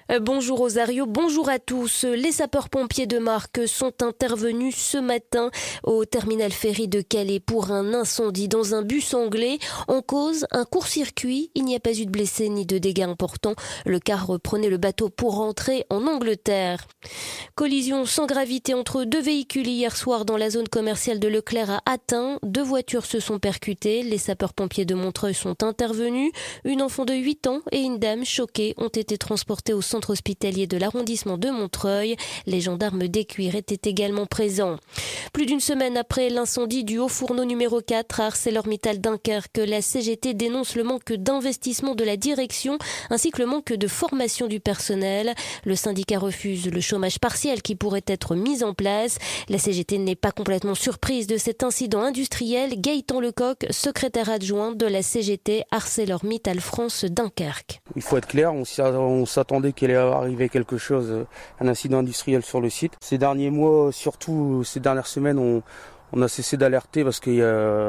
Bonjour Rosario, bonjour à tous. Les sapeurs-pompiers de Marques sont intervenus ce matin au terminal ferry de Calais pour un incendie dans un bus anglais. En cause, un court-circuit. Il n'y a pas eu de blessés ni de dégâts importants. Le car reprenait le bateau pour rentrer en Angleterre. Collision sans gravité entre deux véhicules hier soir dans la zone commerciale de Leclerc à Atten. Deux voitures se sont percutées. Les sapeurs-pompiers de Montreuil sont intervenus. Une enfant de 8 ans et une dame choquée ont été transportées au centre hospitalier de l'arrondissement de Montreuil. Les gendarmes d'Écuire étaient également présents. Plus d'une semaine après l'incendie du haut fourneau numéro 4 à ArcelorMittal Dunkerque, la CGT dénonce le manque d'investissement de la direction ainsi que le manque de formation du personnel. Le syndicat refuse le chômage partiel qui pourrait être mis en place. La CGT n'est pas complètement surprise de cet incident industriel. Gaëtan Lecoq, secrétaire adjoint de la CGT ArcelorMittal France Dunkerque. Il faut être clair, on s'attendait qu'il allait arriver quelque chose, un incident industriel sur le site. Ces derniers mois, surtout ces dernières semaines, on a cessé d'alerter parce qu'il y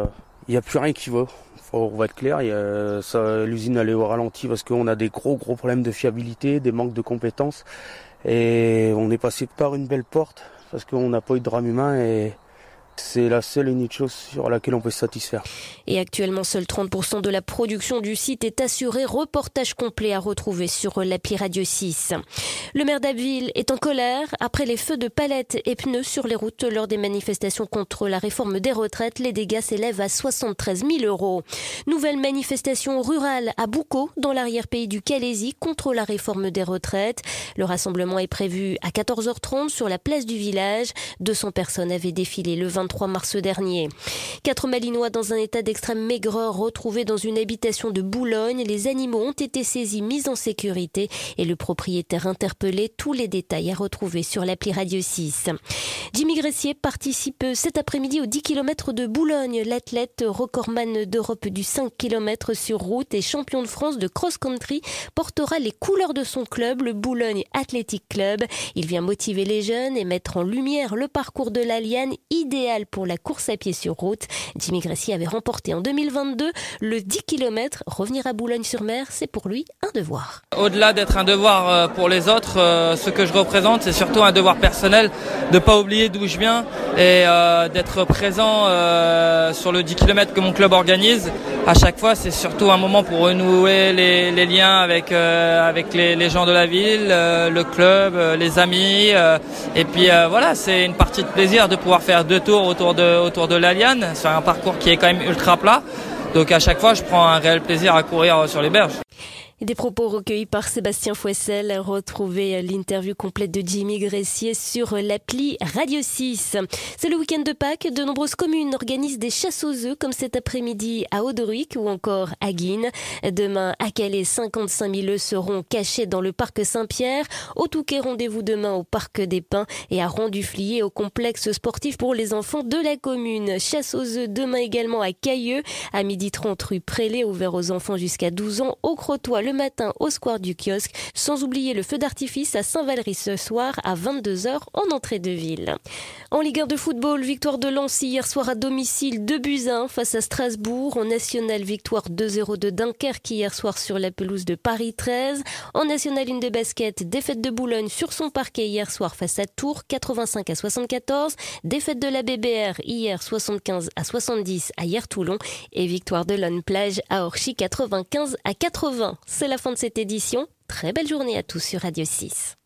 a plus rien qui va. On va être clair, l'usine elle est au ralenti parce qu'on a des gros problèmes de fiabilité, des manques de compétences. Et on est passé par une belle porte parce qu'on n'a pas eu de drame humain et c'est la seule et unique chose sur laquelle on peut se satisfaire. Et actuellement, seul 30% de la production du site est assurée. Reportage complet à retrouver sur l'appli Radio 6. Le maire d'Abbeville est en colère après les feux de palettes et pneus sur les routes lors des manifestations contre la réforme des retraites. Les dégâts s'élèvent à 73 000 €. Nouvelle manifestation rurale à Boucau, dans l'arrière-pays du Calaisis, contre la réforme des retraites. Le rassemblement est prévu à 14h30 sur la place du village. 200 personnes avaient défilé le 23 mars dernier. 4 Malinois dans un état d'extrême maigreur retrouvés dans une habitation de Boulogne. Les animaux ont été saisis, mis en sécurité et le propriétaire interpellé. Tous les détails à retrouver sur l'appli Radio 6. Jimmy Gressier participe cet après-midi aux 10 km de Boulogne. L'athlète recordman d'Europe du 5 km sur route et champion de France de cross-country portera les couleurs de son club, le Boulogne Athletic Club. Il vient motiver les jeunes et mettre en lumière le parcours de la Liane, idéal pour la course à pied sur route. Jimmy Gressier avait remporté en 2022 le 10 km. Revenir à Boulogne-sur-Mer, c'est pour lui un devoir. Au-delà d'être un devoir pour les autres, ce que je représente, c'est surtout un devoir personnel de ne pas oublier d'où je viens et d'être présent sur le 10 km que mon club organise. À chaque fois, c'est surtout un moment pour renouer les liens avec les gens de la ville, le club, les amis. Et puis voilà, c'est une partie de plaisir de pouvoir faire 2 tours autour de la Liane. C'est un parcours qui est quand même ultra plat. Donc à chaque fois, je prends un réel plaisir à courir sur les berges. Des propos recueillis par Sébastien Fouessel. Retrouvez l'interview complète de Jimmy Gressier sur l'appli Radio 6. C'est le week-end de Pâques. De nombreuses communes organisent des chasses aux œufs, comme cet après-midi à Auderic ou encore à Guînes. Demain à Calais, 55 000 œufs seront cachés dans le parc Saint-Pierre. Au Touquet, rendez-vous demain au parc des Pins et à Rang-du-Flier au complexe sportif pour les enfants de la commune. Chasse aux œufs demain également à Cailleux, à 12h30 rue Prélé, ouvert aux enfants jusqu'à 12 ans, au Crotoy le matin au square du kiosque, sans oublier le feu d'artifice à Saint-Valery ce soir à 22h en entrée de ville. En Ligue 1 de football, victoire de Lens hier soir à domicile 2-1 face à Strasbourg. En National, victoire 2-0 de Dunkerque hier soir sur la pelouse de Paris 13. En National 1 de basket, défaite de Boulogne sur son parquet hier soir face à Tours 85-74. Défaite de la BBR hier 75-70 à Hier-Toulon et victoire de Lone Plage à Orchy 95-80. C'est la fin de cette édition. Très belle journée à tous sur Radio 6.